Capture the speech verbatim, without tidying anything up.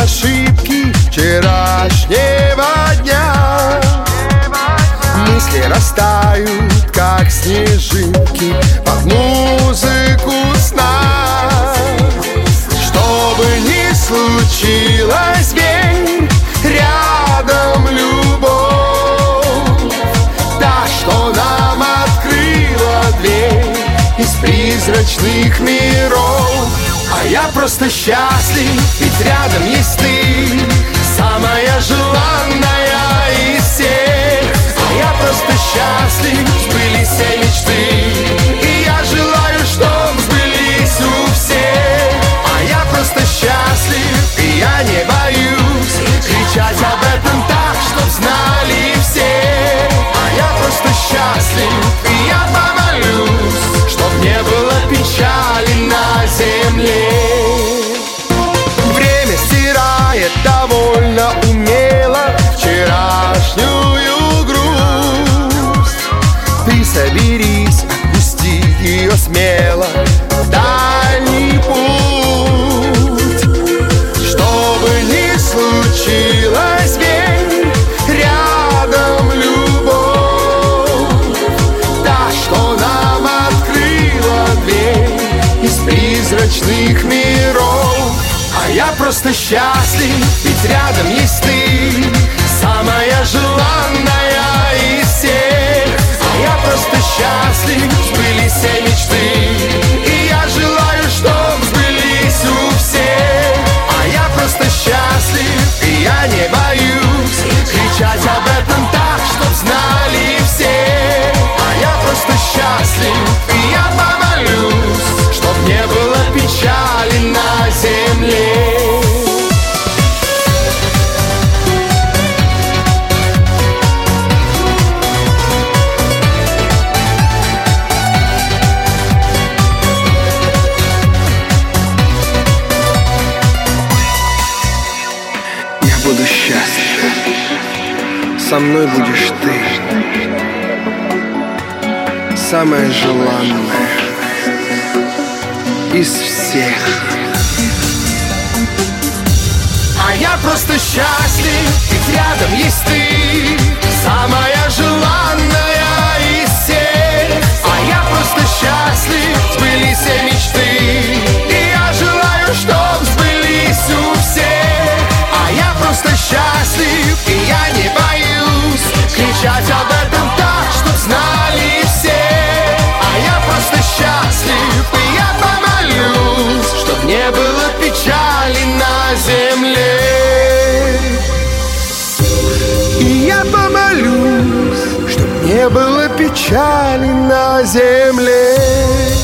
ошибки вчерашнего дня. Мысли растают, как снежинки, под музыку сна. Что бы ни случилось, верь, рядом любовь, та, что нам открыла дверь из призрачных миров. А я просто счастлив, ведь рядом есть ты, самая желанная из всех. А я просто счастлив, сбылись все мечты, и я желаю, чтоб сбылись у всех. А я просто счастлив, и я не боюсь кричать об этом так, чтоб знали все. А я просто счастлив, и я помолюсь, чтоб не было печали на земле. Время стирает довольно умело вчерашнюю грусть. Ты соберись, отпусти ее смело в дальний путь. Что бы ни случилось, верь, рядом любовь, та, что нам открыла дверь из призрачных миров. А я просто счастлив, ведь рядом есть ты, самая желанная из всех. А я просто счастлив, сбылись все мечты, и я желаю, чтоб сбылись у всех. А я просто счастлив, и я не боюсь кричать об этом так, чтоб знали все. А я просто счастлив, и я помолюсь, чтоб не было печали на земле. Буду счастлив, со мной будешь ты, самая желанная из всех. А я просто счастлив, ведь рядом есть ты, самая желанная из всех. А я просто счастлив, сбылись все мечты, и я желаю, чтоб сбылись у всех. А я просто счастлив, и я не боюсь кричать об этом так, чтоб знали все. А я просто счастлив, и я помолюсь, чтоб не было печали на земле. И я помолюсь, чтоб не было печали на земле.